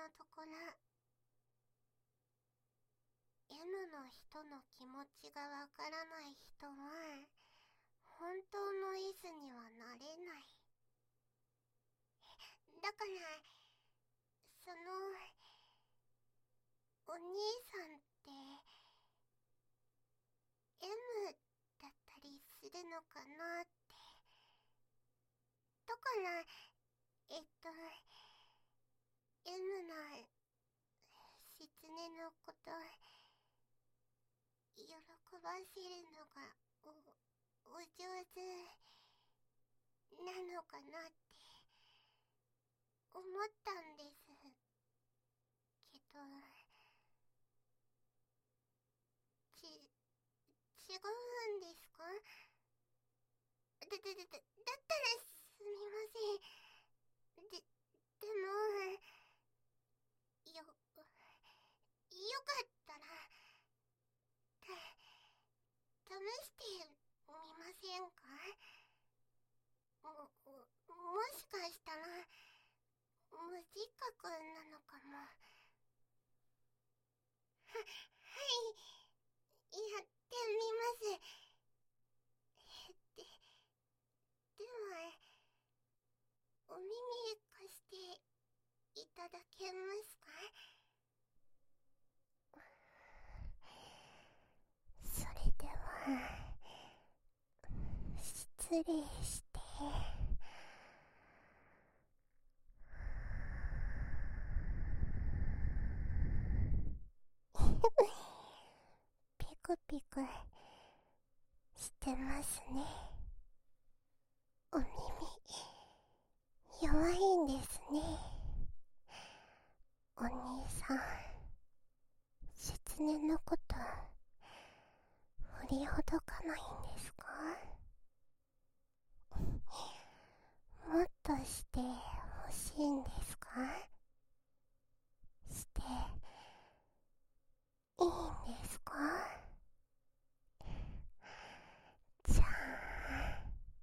のところ、M の人の気持ちがわからない人は本当のイズにはなれない。だからそのお兄さんって M だったりするのかなって。だからM の狐のこと喜ばせるのがお上手なのかなって思ったんですけど、違うんですか？だったらすみません。でもよかったら試してみませんか？もしかしたら無自覚なのかも。はい、やってみます。ではお耳貸していただけますか？それでは失礼して。ピクピクしてますね。お耳弱いんですね。お兄さん、狐のこと振りほどかないんですか？もっとしてほしいんですか？していいんですか？じゃあ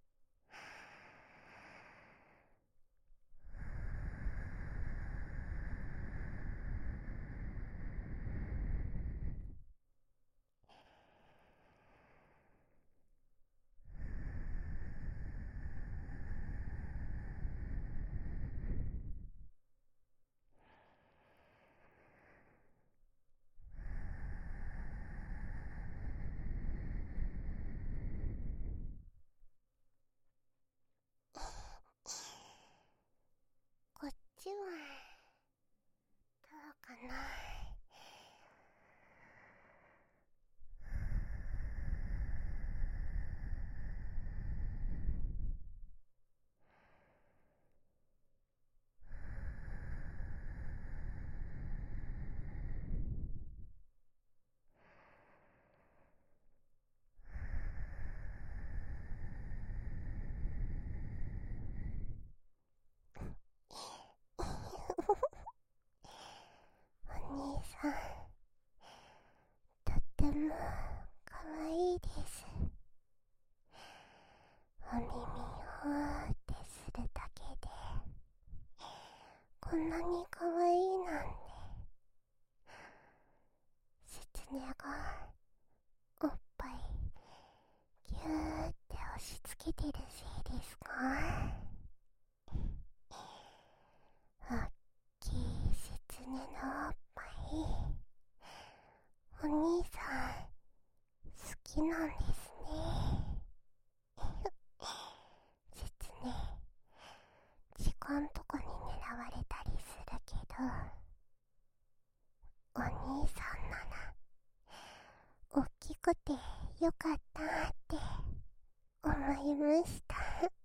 こっちはどうかな。お兄さん、とってもかわいいです。お耳をってするだけでこんなにかわいいなんて。狐がおっぱいぎゅーって押し付けてるせいですか？おっきい狐のおっぱい、お兄さん好きなんですね。狐、時間とかに狙われたりするけど、お兄さんなら大きくてよかったって思いました。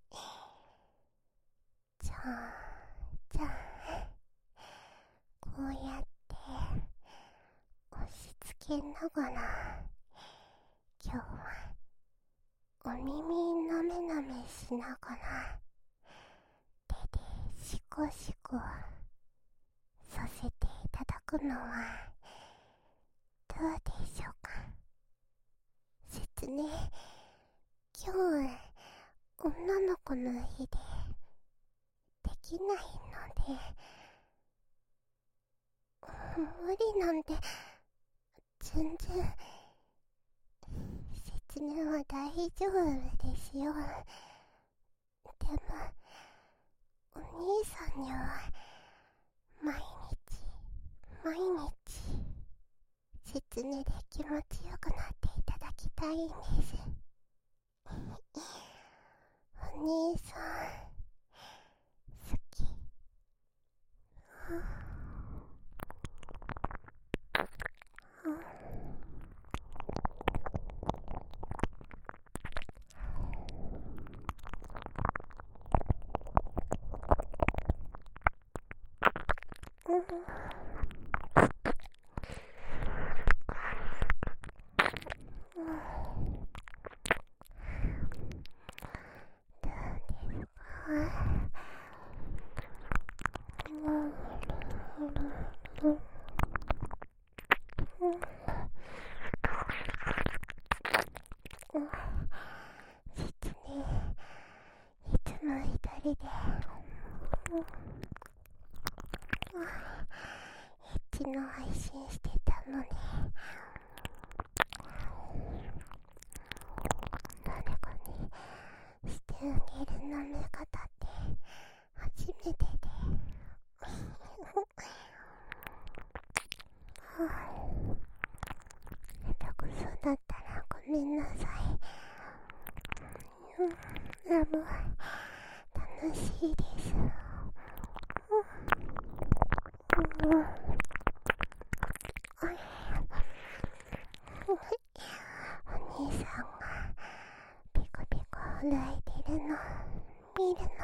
じゃあこうやって押し付けながら今日はお耳なめなめしながら手でシコシコさせていただくのはどうでしょうか？ね、今日は女の子の日でできないので、 無理なんて全然。説明は大丈夫ですよ。でもお兄さんには毎日説明で気持ちよくなっていただきたいんです。お兄さん好き。説明いつも一人でエッチの配信してたのに、誰かにしてあげる舐め方って初めてで下手くそだったらごめんなさい。でも楽しいです。お兄さんがピコピコ震えてるの見るの、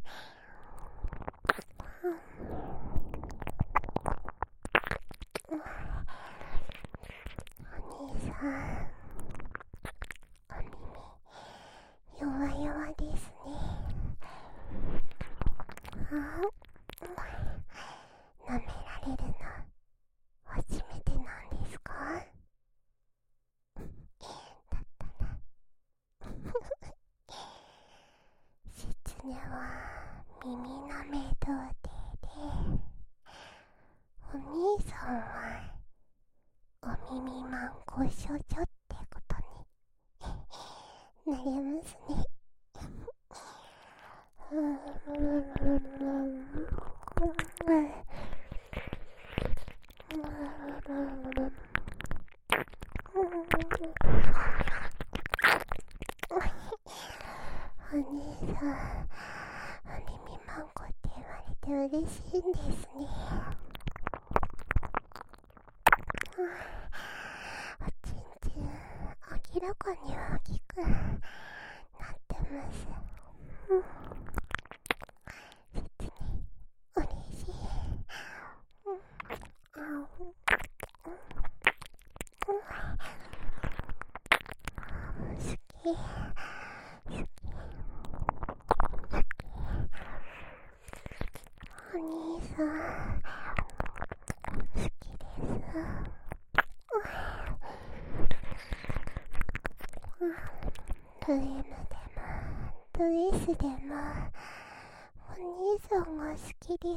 お兄さんお耳弱々ですね。舐められるの初めてなんですか？だったら説明は耳舐め童貞で、お兄さんはお耳マンゴ少女ってことになりますね。お兄さん、お耳マンゴって言われて嬉しいんですね。おちんちん明らかに大きくなってます。実に嬉しい。好き。お兄さん好きです。ド M でもド S でもお兄さんが好きです。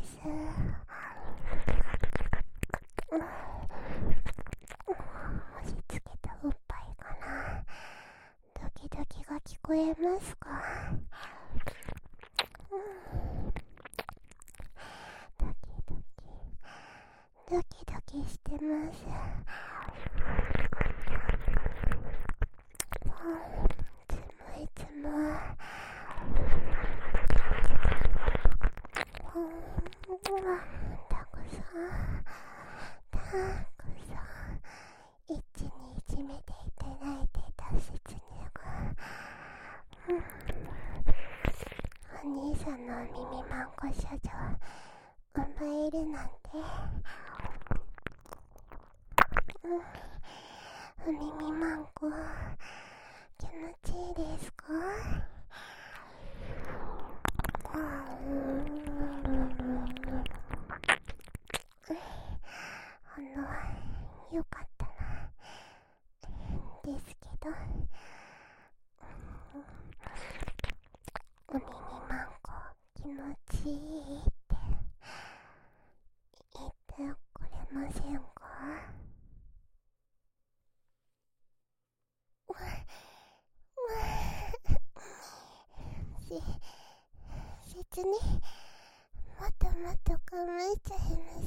押し付けたおっぱいかな。ドキドキが聞こえますか？ドキドキしてます。いつもたくさん一気にいじめていただいてた説明が、お兄さんのお耳マンゴ少女奪えるなんて、お耳マンゴ気持ちいいですか？よかったな。ですけど、お耳マンゴ気持ちいいって言ってくれまし、切にもっともっとかむいちゃいます。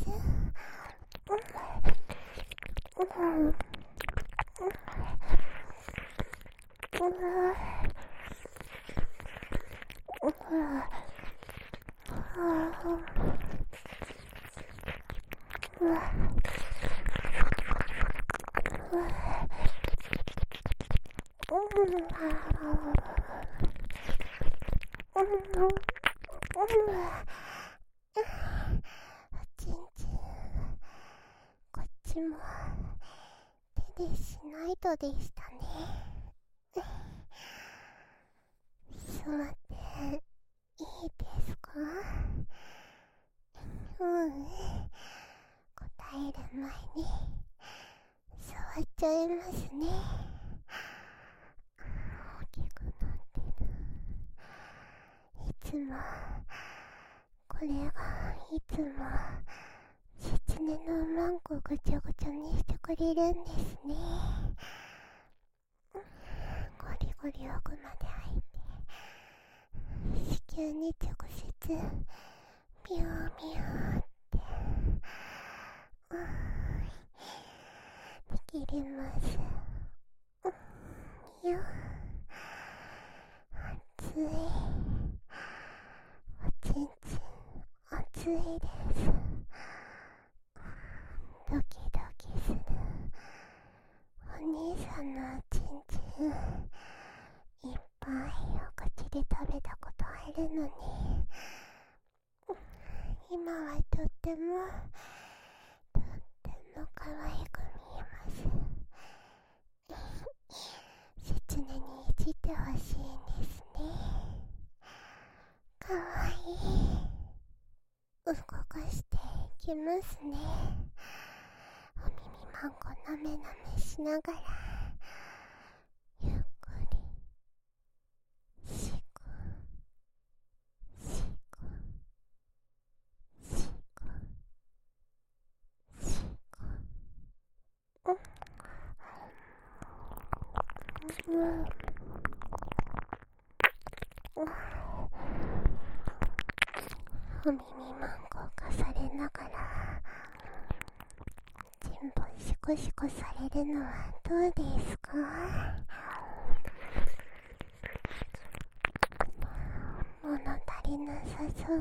ちんちん、こっちも手でしないとでしたね。座っていいですか？答える前に触っちゃいますね。大きくなってる。いつもこれがいつも狐のマンコぐちゃぐちゃにしてくれるんですね。ゴリゴリ奥まで入って子宮に直接ビュービューって握ります。いや、熱い。おちんちん熱いです。ドキドキする。お兄さんのおちんちんいっぱいお口で食べたことあるのに、今はとっても可愛く見えます。狐にいじってほしいんですね。かわいい。動かしていきますね。お耳マンコなめなめしながらゆっくりしくしくしくしくお耳マンコ化されながらチンポシコシコされるのはどうですか？物足りなさそう。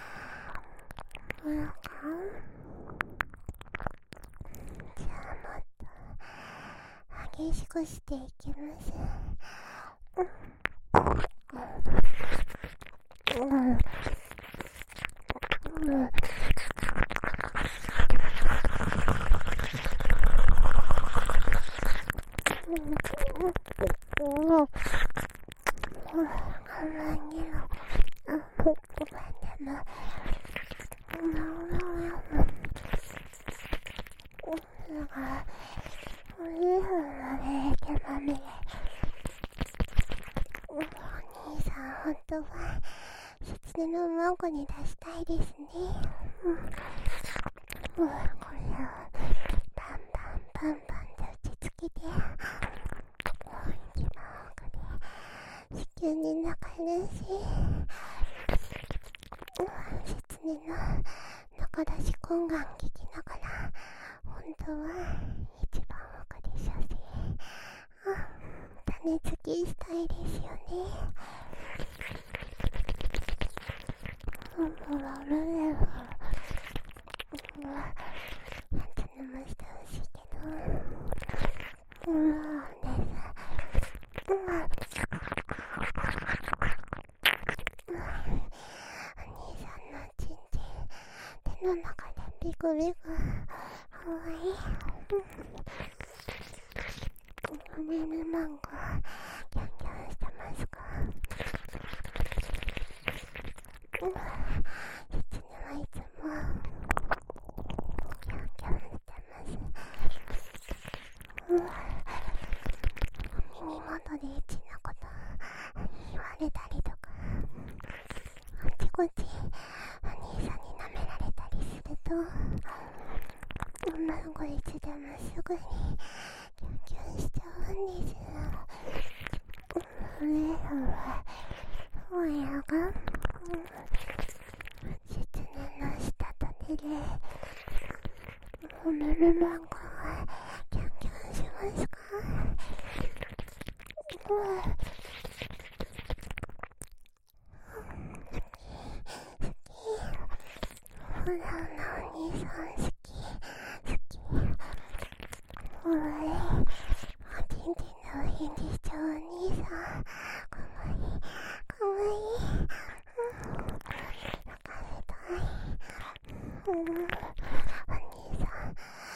じゃあもっと激しくしていきます。お兄さん、本当は狐のマンコに出したいですね。これをパンパンパンパンで打ちつけて、一番奥で子宮に中入し、狐の中出し懇願聞きながら、本当は一番奥で射精、種付きしたいですよね。初飲ましてほしいけど、お兄さんのちんちん手の中でビクビク、かわいい。お耳マンゴーキャンキャンしてますか？狐はいつもキャンキャンしてます。耳元でエッチなこと言われたりとか、あちこちお兄さんに舐められたりすると、女の子いつでもすぐにキュンキュンしちゃうんです。 親が失念のした種でおめめマンコがキャンキャンしますか？ほらなお兄さん好きほらおちんちんのお返事しちゃうお兄さんかわいい泣かせたいお兄さん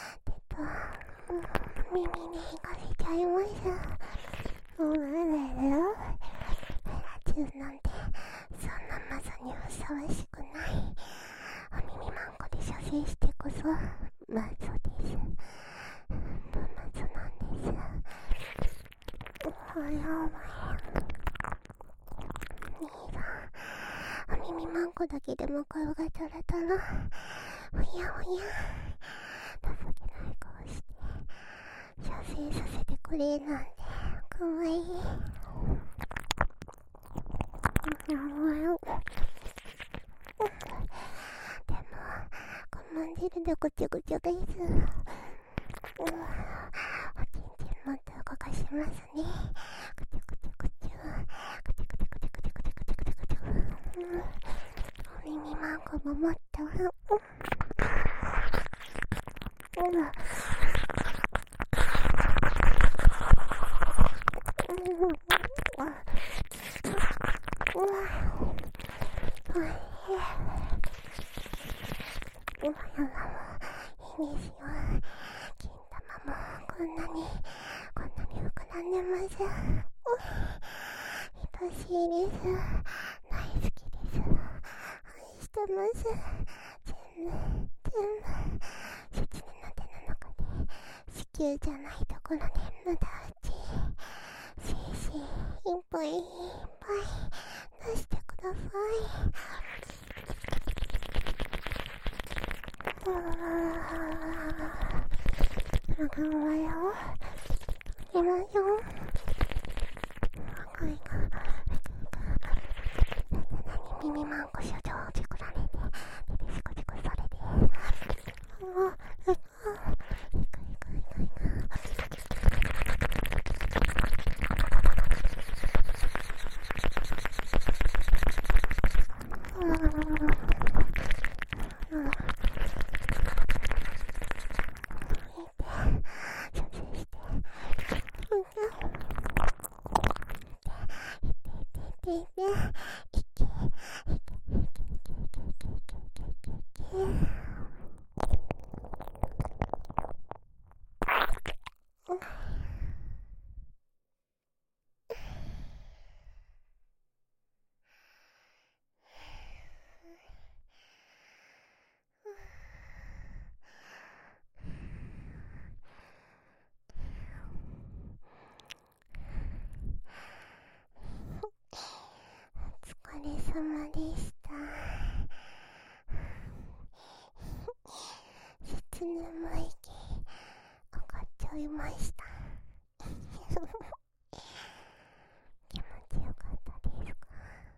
耳に引かせちゃいますほら中なんてそんなまさにふさわしくないお耳マンコで射精してこそマゾですマゾなんですやばい兄さんお耳マンコだけでも顔がトロトロおや情けない顔して射精させてくれなんてかわいいでも我慢汁でぐちゅぐちゅです。おちんちんもっと動かしますね。ぐちゅぐちゅぐちゅ。ぐちゅぐちゅぐちゅぐちゅぐちゅぐちゅぐちゅぐちゅ。お耳マンコももっと。いいですよ。金玉もこんなに膨らんでます。愛しいです。大好きです。愛してます。全部切ねの手の中で子宮じゃないところで無駄打ち精子いっぱい出してください。頑張ろうよ。行きましょう。耳マンコ所長を作られて、でシコシコそれで。お疲れ様でした。切眠い息上がっちゃいました。気持ちよかったですか？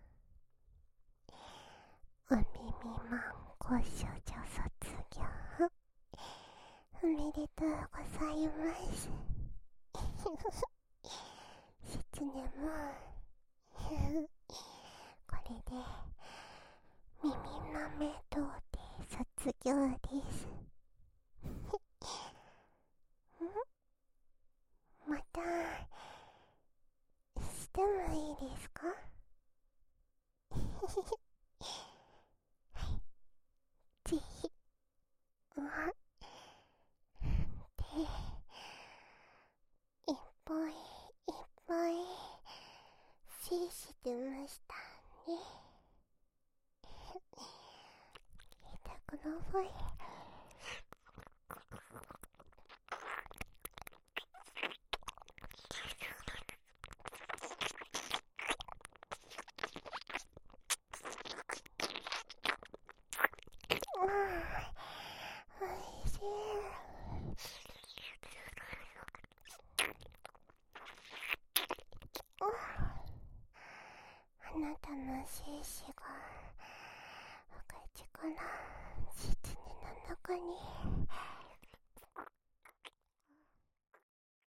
お耳マンコ少女卒業おめでとうございます。切眠これで耳なめ童貞卒業です。またしてもいいですか？ぜひでいっぱい精子出ましたね。見てください。おいしい。 なたの精子が赤字から膣の中に